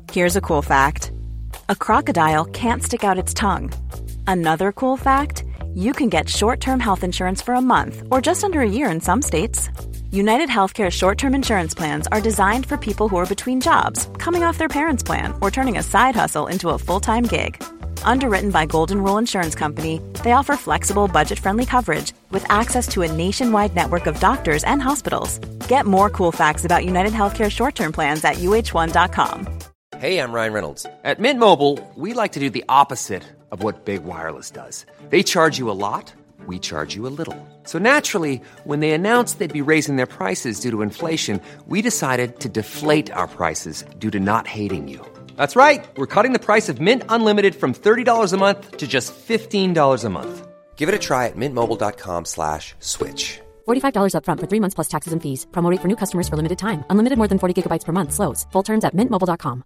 Here's a cool fact. A crocodile can't stick out its tongue. Another cool fact, you can get short-term health insurance for a month or just under a year in some states. United Healthcare short-term insurance plans are designed for people who are between jobs, coming off their parents' plan, or turning a side hustle into a full-time gig. Underwritten by Golden Rule Insurance Company, they offer flexible, budget-friendly coverage with access to a nationwide network of doctors and hospitals. Get more cool facts about United Healthcare short-term plans at uh1.com. Hey, I'm Ryan Reynolds. At Mint Mobile, we like to do the opposite of what Big Wireless does. They charge you a lot, we charge you a little. So naturally, when they announced they'd be raising their prices due to inflation, we decided to deflate our prices due to not hating you. That's right. We're cutting the price of Mint Unlimited from $30 a month to just $15 a month. Give it a try at mintmobile.com/switch. $45 up front for 3 months plus taxes and fees. Promo rate for new customers for limited time. Unlimited more than 40 gigabytes per month. Slows full terms at mintmobile.com.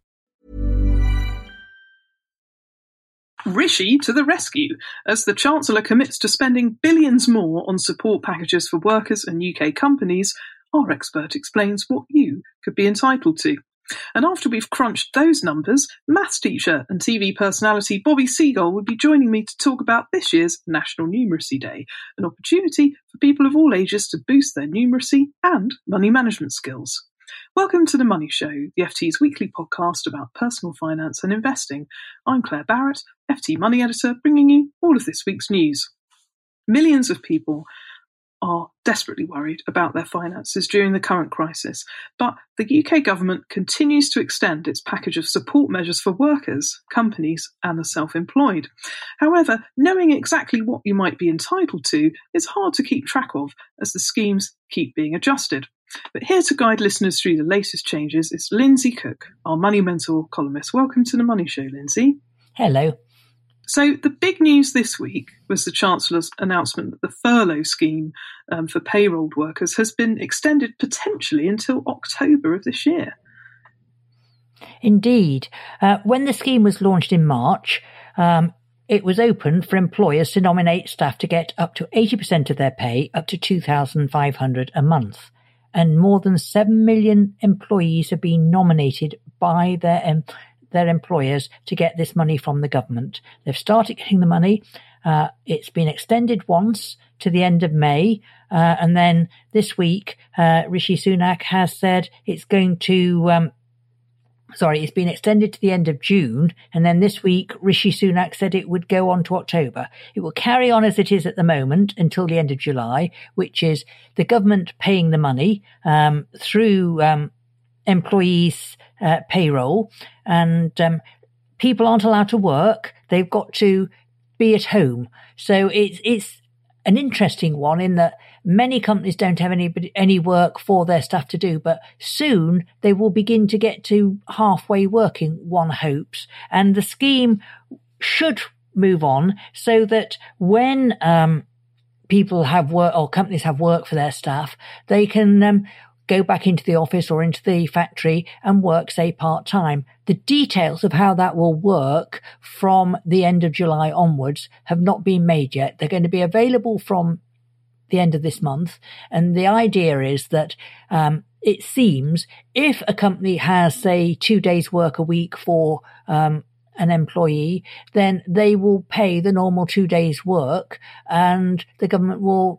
Rishi to the rescue, as the Chancellor commits to spending billions more on support packages for workers and UK companies. Our expert explains what you could be entitled to. And after we've crunched those numbers, maths teacher and TV personality Bobby Seagull will be joining me to talk about this year's National Numeracy Day, an opportunity for people of all ages to boost their numeracy and money management skills. Welcome to The Money Show, the FT's weekly podcast about personal finance and investing. I'm Claire Barrett, FT Money Editor, bringing you all of this week's news. Millions of people are desperately worried about their finances during the current crisis, but the UK government continues to extend its package of support measures for workers, companies and the self-employed. However, knowing exactly what you might be entitled to is hard to keep track of as the schemes keep being adjusted. But here to guide listeners through the latest changes is Lindsay Cook, our Money Mentor columnist. Welcome to The Money Show, Lindsay. Hello. So the big news this week was the Chancellor's announcement that the furlough scheme for payrolled workers has been extended potentially until October of this year. Indeed. When the scheme was launched in March, it was open for employers to nominate staff to get up to 80% of their pay, up to $2,500 a month. And more than 7 million employees have been nominated by their employers to get this money from the government. They've started getting the money. It's been extended once to the end of May. And then this week, Rishi Sunak has said it's going to, it's been extended to the end of June. And then this week, Rishi Sunak said it would go on to October. It will carry on as it is at the moment until the end of July, which is the government paying the money through employees' payroll, and people aren't allowed to work. They've got to be at home. So it's an interesting one in that many companies don't have any work for their staff to do, but soon they will begin to get to halfway working, one hopes. And the scheme should move on so that when people have work or companies have work for their staff, they can go back into the office or into the factory and work, say, part-time. The details of how that will work from the end of July onwards have not been made yet. They're going to be available from the end of this month. And the idea is that it seems if a company has, say, 2 days work a week for an employee, then they will pay the normal 2 days work and the government will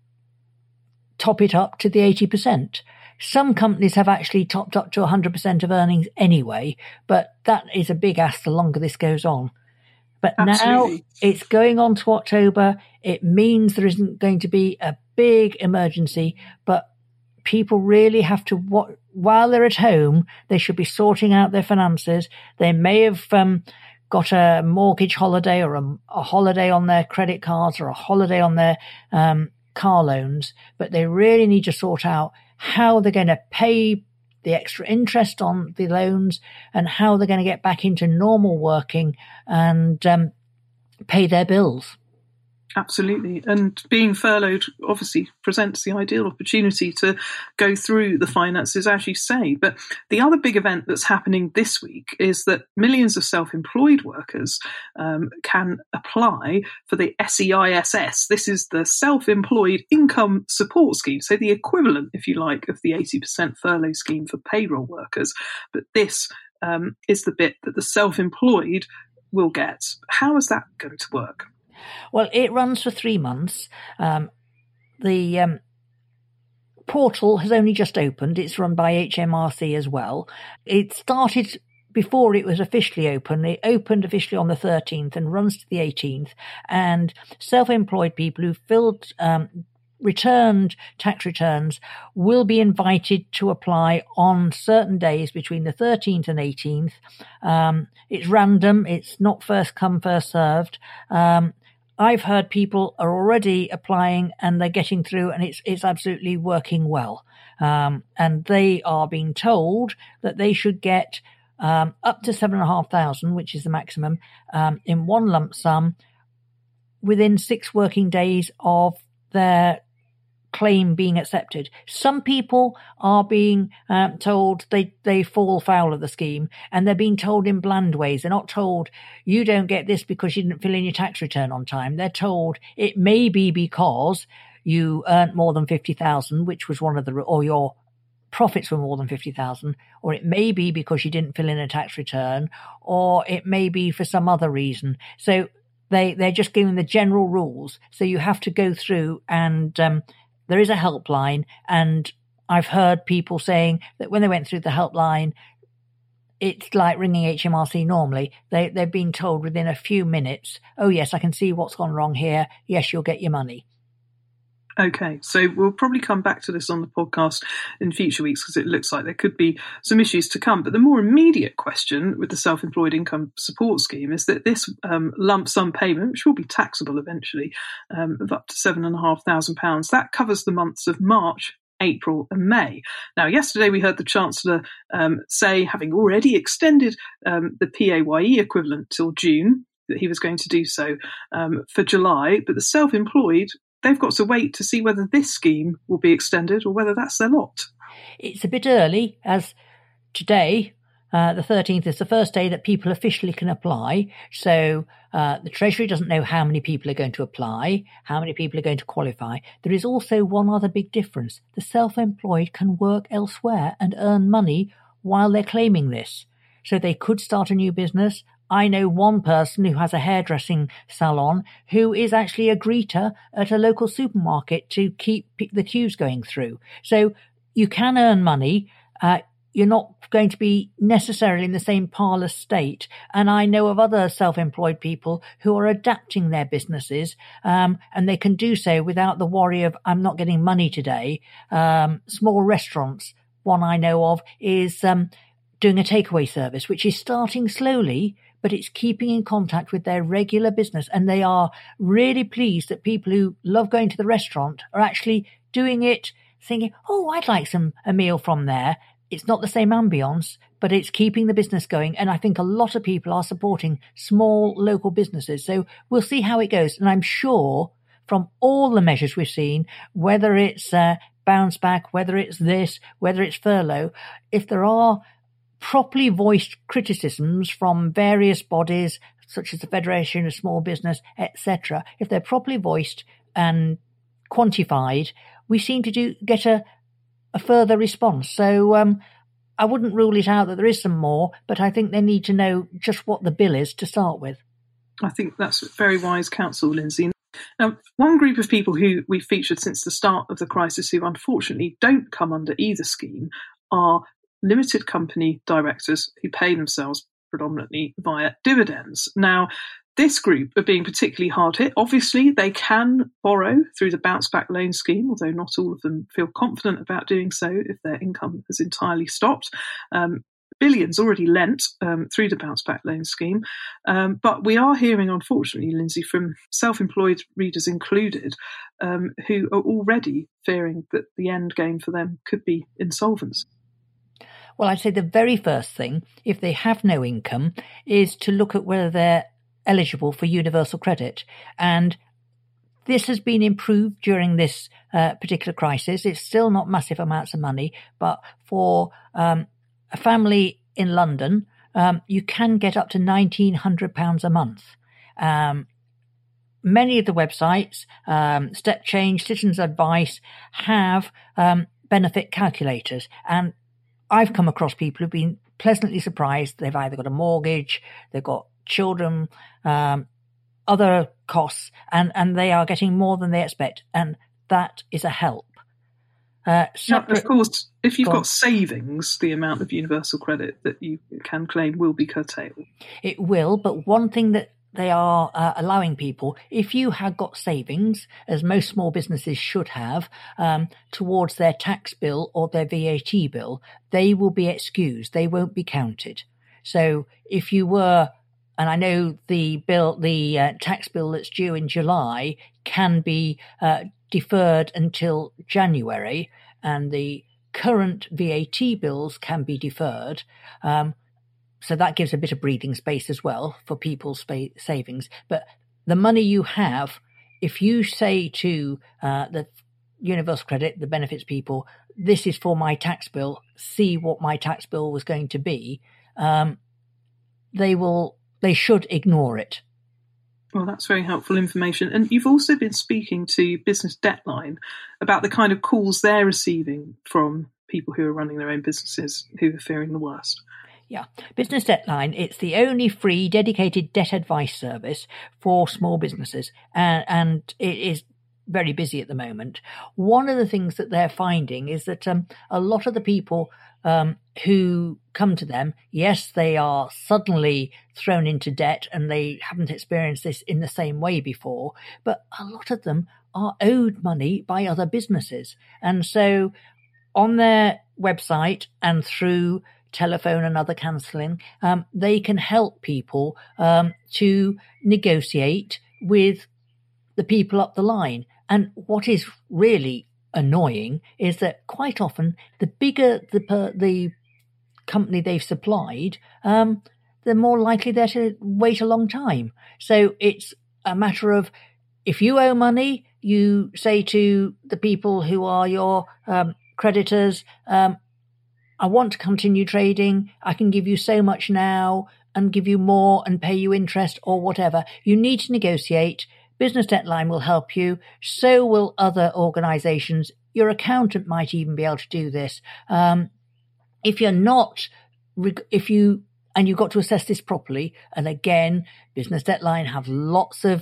top it up to the 80%. Some companies have actually topped up to 100% of earnings anyway, but that is a big ask the longer this goes on. But Absolutely. Now it's going on to October. It means there isn't going to be a big emergency, but people really have to, while they're at home, they should be sorting out their finances. They may have got a mortgage holiday or a holiday on their credit cards or a holiday on their car loans, but they really need to sort out how they're going to pay the extra interest on the loans and how they're going to get back into normal working and pay their bills. Absolutely. And being furloughed obviously presents the ideal opportunity to go through the finances, as you say. But the other big event that's happening this week is that millions of self-employed workers can apply for the SEISS. This is the Self-Employed Income Support Scheme, so the equivalent, if you like, of the 80% furlough scheme for payroll workers. But this is the bit that the self-employed will get. How is that going to work? Well, it runs for 3 months. The portal has only just opened. It's run by HMRC as well. It started before it was officially open. It opened officially on the 13th and runs to the 18th. And self-employed people who filled returned tax returns will be invited to apply on certain days between the 13th and 18th. It's random. It's not first come, first served. I've heard people are already applying and they're getting through, and it's absolutely working well. And they are being told that they should get up to 7,500, which is the maximum, in one lump sum within 6 working days of their claim being accepted. Some people are being told they fall foul of the scheme, and they're being told in bland ways. They're not told you don't get this because you didn't fill in your tax return on time. They're told it may be because you earned more than 50,000, which was one of the, or your profits were more than 50,000, or it may be because you didn't fill in a tax return, or it may be for some other reason. So they're just giving the general rules. So you have to go through, and there is a helpline, and I've heard people saying that when they went through the helpline, it's like ringing HMRC normally. They've been told within a few minutes, oh yes, I can see what's gone wrong here. Yes, you'll get your money. Okay, so we'll probably come back to this on the podcast in future weeks because it looks like there could be some issues to come. But the more immediate question with the Self-Employed Income Support Scheme is that this lump sum payment, which will be taxable eventually, of up to £7,500, that covers the months of March, April and May. Now, yesterday we heard the Chancellor say, having already extended the PAYE equivalent till June, that he was going to do so for July, but the self-employed, they've got to wait to see whether this scheme will be extended or whether that's their lot. It's a bit early, as today, the 13th, is the first day that people officially can apply. So the Treasury doesn't know how many people are going to apply, how many people are going to qualify. There is also one other big difference. The self-employed can work elsewhere and earn money while they're claiming this. So they could start a new business. I know one person who has a hairdressing salon who is actually a greeter at a local supermarket to keep the queues going through. So you can earn money. You're not going to be necessarily in the same parlous state. And I know of other self-employed people who are adapting their businesses, and they can do so without the worry of, I'm not getting money today. Small restaurants, one I know of, is doing a takeaway service, which is starting slowly, but it's keeping in contact with their regular business. And they are really pleased that people who love going to the restaurant are actually doing it, thinking, oh, I'd like a meal from there. It's not the same ambience, but it's keeping the business going. And I think a lot of people are supporting small local businesses. So we'll see how it goes. And I'm sure from all the measures we've seen, whether it's bounce back, whether it's this, whether it's furlough, if there are properly voiced criticisms from various bodies, such as the Federation of Small Business, etc., if they're properly voiced and quantified, we seem to get a further response. So I wouldn't rule it out that there is some more, but I think they need to know just what the bill is to start with. I think that's very wise counsel, Lindsay. Now, one group of people who we've featured since the start of the crisis who unfortunately don't come under either scheme are limited company directors who pay themselves predominantly via dividends. Now, this group are being particularly hard hit. Obviously, they can borrow through the bounce back loan scheme, although not all of them feel confident about doing so if their income has entirely stopped. Billions already lent through the bounce back loan scheme. But we are hearing, unfortunately, Lindsay, from self-employed readers included, who are already fearing that the end game for them could be insolvency. Well, I'd say the very first thing, if they have no income, is to look at whether they're eligible for universal credit. And this has been improved during this particular crisis. It's still not massive amounts of money, but for a family in London, you can get up to £1,900 a month. Many of the websites, Step Change, Citizens Advice, have benefit calculators. And I've come across people who've been pleasantly surprised. They've either got a mortgage, they've got children, other costs, and they are getting more than they expect. And that is a help. Now, of course, if you've got savings, the amount of universal credit that you can claim will be curtailed. It will, but one thing that they are allowing people, if you have got savings, as most small businesses should have, towards their tax bill or their VAT bill, they will be excused. They won't be counted. So if you were, and I know the tax bill that's due in July can be deferred until January, and the current VAT bills can be deferred. So that gives a bit of breathing space as well for people's savings. But the money you have, if you say to the Universal Credit, the benefits people, this is for my tax bill, see what my tax bill was going to be, they should ignore it. Well, that's very helpful information. And you've also been speaking to Business Deadline about the kind of calls they're receiving from people who are running their own businesses who are fearing the worst. Yeah. Business Deadline, it's the only free dedicated debt advice service for small businesses. And it is very busy at the moment. One of the things that they're finding is that a lot of the people who come to them, yes, they are suddenly thrown into debt and they haven't experienced this in the same way before, but a lot of them are owed money by other businesses. And so on their website and through telephone and other counselling, they can help people to negotiate with the people up the line. And what is really annoying is that quite often the bigger the company they've supplied, the more likely they're to wait a long time. So it's a matter of, if you owe money, you say to the people who are your creditors, I want to continue trading. I can give you so much now and give you more and pay you interest or whatever. You need to negotiate. Business Deadline will help you. So will other organisations. Your accountant might even be able to do this. If you're not, and you've got to assess this properly. And again, Business Deadline have lots of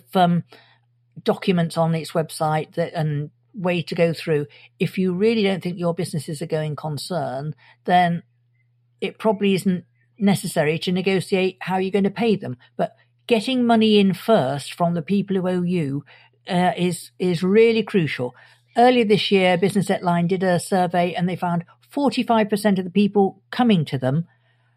documents on its website and way to go through. If you really don't think your business is a going concern, then it probably isn't necessary to negotiate how you're going to pay them. But getting money in first from the people who owe you is really crucial. Earlier this year, Business Deadline did a survey and they found 45% of the people coming to them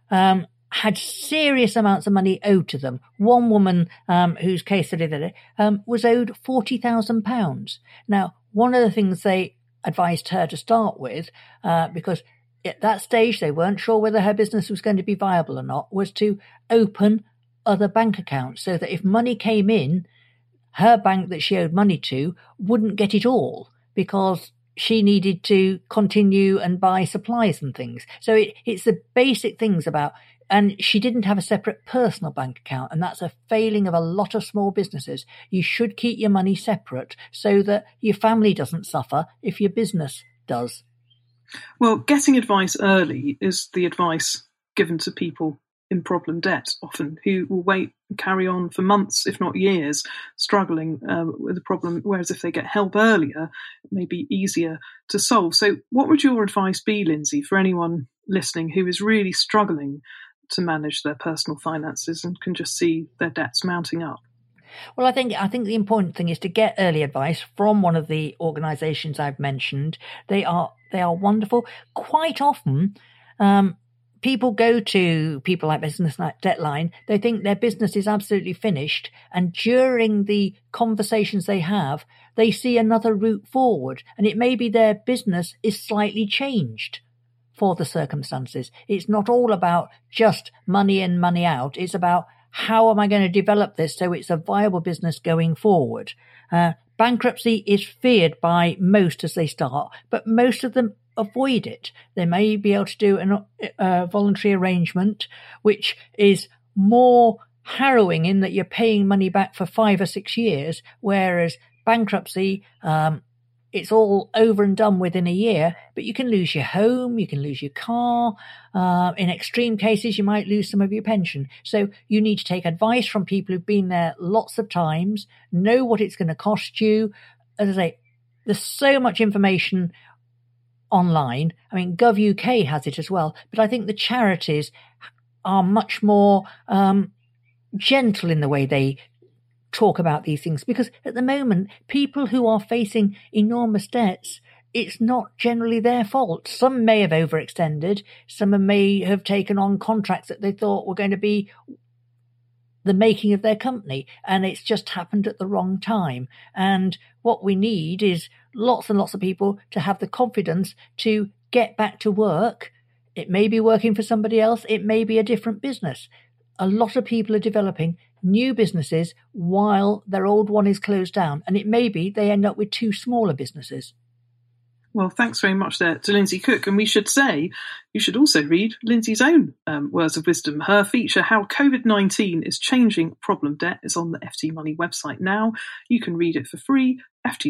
had serious amounts of money owed to them. One woman whose case study they did was owed £40,000. Now, one of the things they advised her to start with, because at that stage they weren't sure whether her business was going to be viable or not, was to open other bank accounts so that if money came in, her bank that she owed money to wouldn't get it all because she needed to continue and buy supplies and things. So it's the basic things about, and she didn't have a separate personal bank account, and that's a failing of a lot of small businesses. You should keep your money separate so that your family doesn't suffer if your business does. Well, getting advice early is the advice given to people in problem debt often, who will wait and carry on for months, if not years, struggling with the problem, whereas if they get help earlier, it may be easier to solve. So what would your advice be, Lindsay, for anyone listening who is really struggling to manage their personal finances and can just see their debts mounting up? Well, I think the important thing is to get early advice from one of the organisations I've mentioned. They are wonderful. Quite often, people go to people like Business Deadline. They think their business is absolutely finished, and during the conversations they have, they see another route forward, and it may be their business is slightly changed for the circumstances. It's not all about just money in, money out. It's about, how am I going to develop this so it's a viable business going forward? Bankruptcy is feared by most as they start, but most of them avoid it. They may be able to do a voluntary arrangement, which is more harrowing in that you're paying money back for 5 or 6 years, whereas bankruptcy, it's all over and done within a year, but you can lose your home, you can lose your car. In extreme cases, you might lose some of your pension. So you need to take advice from people who've been there lots of times, know what it's going to cost you. As I say, there's so much information online. I mean, Gov.uk has it as well, but I think the charities are much more gentle in the way they talk about these things, because at the moment, people who are facing enormous debts, it's not generally their fault. Some may have overextended, some may have taken on contracts that they thought were going to be the making of their company, and it's just happened at the wrong time. And what we need is lots and lots of people to have the confidence to get back to work. It may be working for somebody else, it may be a different business. A lot of people are developing new businesses while their old one is closed down, and it may be they end up with two smaller businesses. Well, thanks very much there to Lindsay Cook. And we should say, you should also read Lindsay's own words of wisdom. Her feature, How COVID-19 is Changing Problem Debt, is on the FT Money website now. You can read it for free,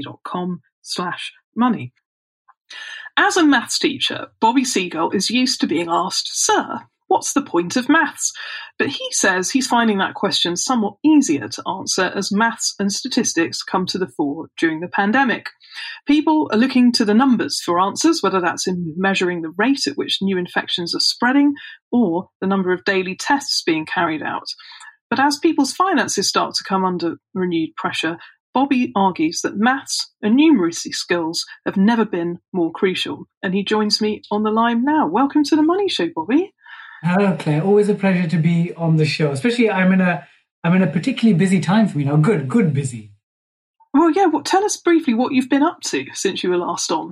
ft.com/money. As a maths teacher, Bobby Seagull is used to being asked, "Sir, what's the point of maths?" But he says he's finding that question somewhat easier to answer as maths and statistics come to the fore during the pandemic. People are looking to the numbers for answers, whether that's in measuring the rate at which new infections are spreading or the number of daily tests being carried out. But as people's finances start to come under renewed pressure, Bobby argues that maths and numeracy skills have never been more crucial. And he joins me on the line now. Welcome to the Money Show, Bobby. Hello, Claire. Always a pleasure to be on the show. Especially, I'm in a particularly busy time for me now. Good busy. Well, yeah. Well, tell us briefly what you've been up to since you were last on.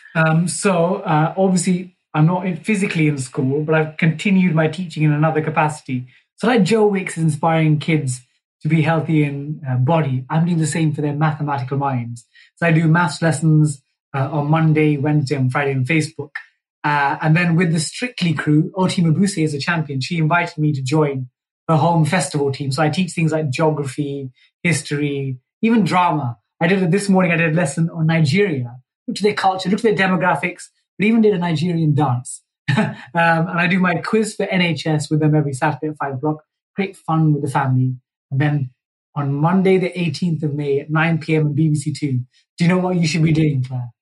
Obviously, I'm not physically in school, but I've continued my teaching in another capacity. So, like Joe Wicks is inspiring kids to be healthy in body, I'm doing the same for their mathematical minds. So, I do maths lessons on Monday, Wednesday, and Friday on Facebook. And then with the Strictly crew, Oti Mabuse is a champion. She invited me to join her home festival team. So I teach things like geography, history, even drama. This morning I did a lesson on Nigeria. Looked at their culture, looked at their demographics, but even did a Nigerian dance. And I do my quiz for NHS with them every Saturday at 5 o'clock. Great fun with the family. And then on Monday, the 18th of May at 9 p.m. on BBC Two. Do you know what you should be doing, Claire?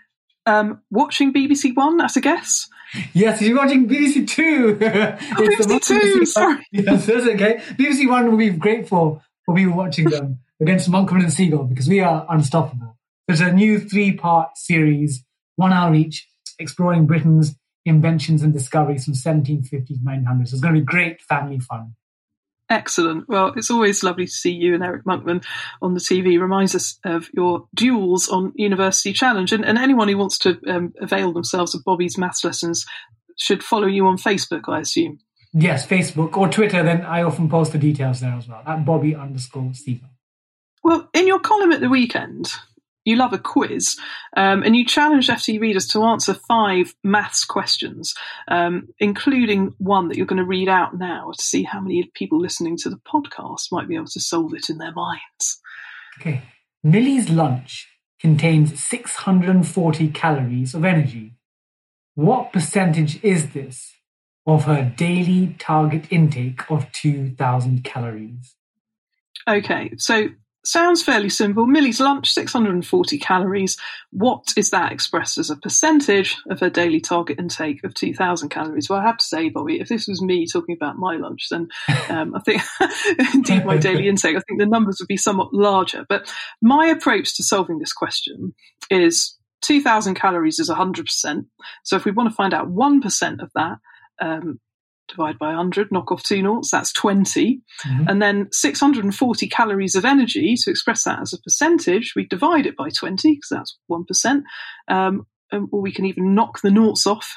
Watching BBC One, as a guess. Yes, you're watching BBC Two. BBC Two, sorry. Yes, that's okay. BBC One will be great for people watching them against Monkman and Seagull, because we are unstoppable. There's a new 3-part series, 1 hour each, exploring Britain's inventions and discoveries from 1750s to 1900s. So it's going to be great family fun. Excellent. Well, it's always lovely to see you and Eric Monkman on the TV. Reminds us of your duels on University Challenge. And anyone who wants to avail themselves of Bobby's maths lessons should follow you on Facebook, I assume. Yes, Facebook or Twitter. Then I often post the details there as well, at Bobby_Seagull. Well, in your column at the weekend, you love a quiz, and you challenged FT readers to answer 5 maths questions, including one that you're going to read out now to see how many people listening to the podcast might be able to solve it in their minds. Okay. Millie's lunch contains 640 calories of energy. What percentage is this of her daily target intake of 2,000 calories? Okay, so sounds fairly simple. Millie's lunch, 640 calories. What is that expressed as a percentage of her daily target intake of 2,000 calories? Well, I have to say, Bobby, if this was me talking about my lunch, then I think, indeed, my daily intake, I think the numbers would be somewhat larger. But my approach to solving this question is 2,000 calories is 100%. So if we want to find out 1% of that, divide by 100, knock off 2 noughts, that's 20. Mm-hmm. And then 640 calories of energy, to express that as a percentage, we divide it by 20, because that's 1%. Or we can even knock the noughts off,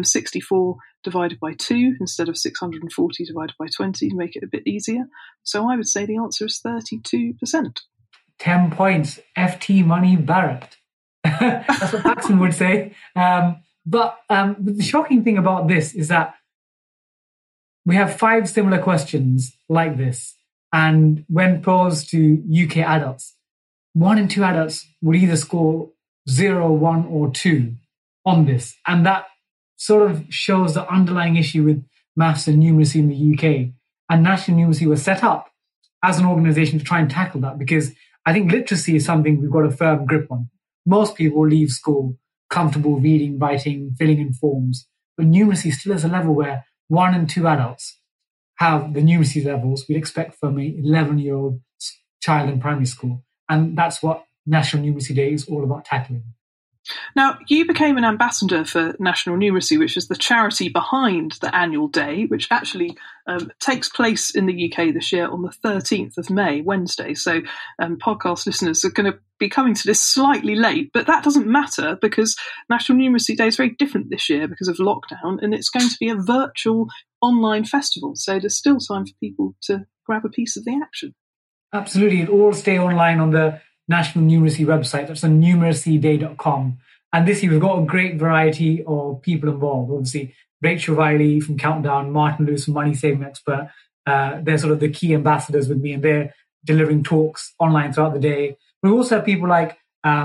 64 divided by 2 instead of 640 divided by 20 to make it a bit easier. So I would say the answer is 32%. 10 points, FT Money Barrett. That's what Paxton would say. But the shocking thing about this is that we have 5 similar questions like this, and when posed to UK adults, 1 in 2 adults would either score 0, 1, or 2 on this. And that sort of shows the underlying issue with maths and numeracy in the UK. And National Numeracy was set up as an organization to try and tackle that, because I think literacy is something we've got a firm grip on. Most people leave school comfortable reading, writing, filling in forms. But numeracy still is a level where 1 and 2 adults have the numeracy levels we'd expect from an 11-year-old child in primary school. And that's what National Numeracy Day is all about tackling. Now, you became an ambassador for National Numeracy, which is the charity behind the annual day, which actually takes place in the UK this year on the 13th of May, Wednesday. So podcast listeners are going to be coming to this slightly late, but that doesn't matter because National Numeracy Day is very different this year because of lockdown, and it's going to be a virtual online festival. So there's still time for people to grab a piece of the action. Absolutely. It'll all stay online on the National Numeracy website. That's on numeracyday.com. And this year we've got a great variety of people involved. Obviously, Rachel Riley from Countdown, Martin Lewis from Money Saving Expert. They're sort of the key ambassadors with me, and they're delivering talks online throughout the day. We also have people like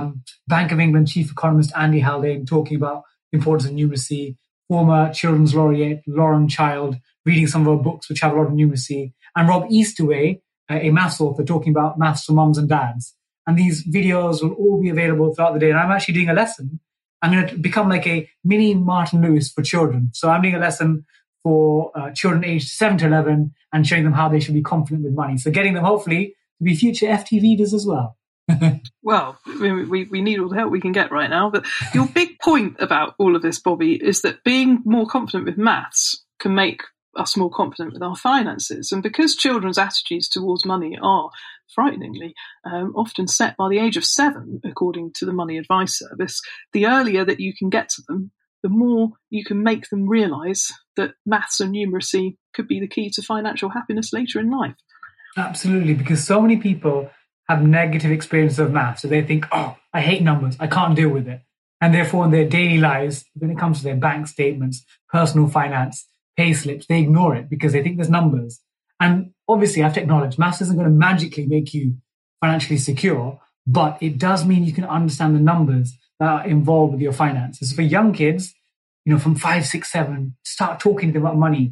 Bank of England Chief Economist Andy Haldane talking about the importance of numeracy, former Children's Laureate Lauren Child reading some of our books which have a lot of numeracy, and Rob Eastaway, a maths author, talking about maths for mums and dads. And these videos will all be available throughout the day. And I'm actually doing a lesson. I'm going to become like a mini Martin Lewis for children. So I'm doing a lesson for children aged 7 to 11 and showing them how they should be confident with money. So getting them hopefully to be future FT readers as well. Well, we need all the help we can get right now. But your big point about all of this, Bobby, is that being more confident with maths can make us more confident with our finances. And because children's attitudes towards money are frighteningly often set by the age of 7, according to the Money Advice Service, the earlier that you can get to them, the more you can make them realise that maths and numeracy could be the key to financial happiness later in life. Absolutely, because so many people have negative experiences of maths. So they think, oh, I hate numbers, I can't deal with it. And therefore in their daily lives, when it comes to their bank statements, personal finance, pay slips, they ignore it because they think there's numbers. And obviously, I have to acknowledge, maths isn't going to magically make you financially secure, but it does mean you can understand the numbers that are involved with your finances. For young kids, from 5, 6, 7, start talking to them about money,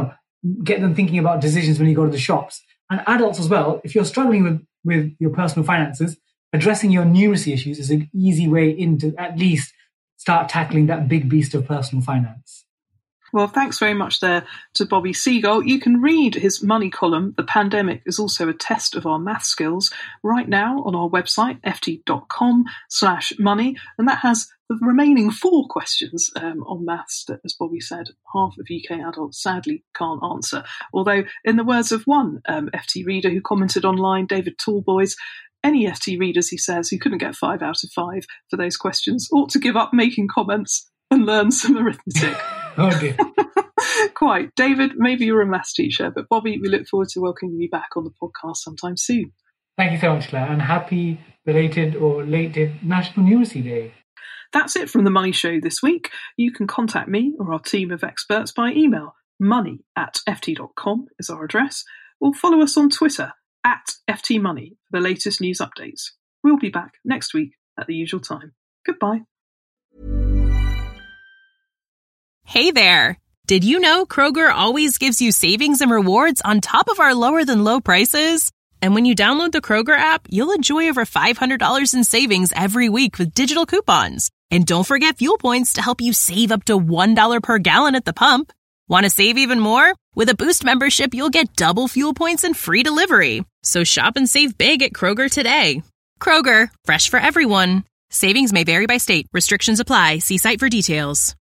get them thinking about decisions when you go to the shops. And adults as well, if you're struggling with your personal finances, addressing your numeracy issues is an easy way into at least start tackling that big beast of personal finance. Well, thanks very much there to Bobby Seagull. You can read his money column, The Pandemic is Also a Test of Our Math Skills, right now on our website, ft.com/money. And that has the remaining 4 questions on maths that, as Bobby said, half of UK adults sadly can't answer. Although, in the words of one FT reader who commented online, David Tallboys, any FT readers, he says, who couldn't get 5 out of 5 for those questions ought to give up making comments and learn some arithmetic. Oh dear. Quite. David, maybe you're a maths teacher, but Bobby, we look forward to welcoming you back on the podcast sometime soon. Thank you so much, Claire, and happy belated or lated National Numeracy Day. That's it from The Money Show this week. You can contact me or our team of experts by email. money@ft.com is our address, or follow us on Twitter @FTMoney for the latest news updates. We'll be back next week at the usual time. Goodbye. Hey there! Did you know Kroger always gives you savings and rewards on top of our lower-than-low prices? And when you download the Kroger app, you'll enjoy over $500 in savings every week with digital coupons. And don't forget fuel points to help you save up to $1 per gallon at the pump. Want to save even more? With a Boost membership, you'll get double fuel points and free delivery. So shop and save big at Kroger today. Kroger, fresh for everyone. Savings may vary by state. Restrictions apply. See site for details.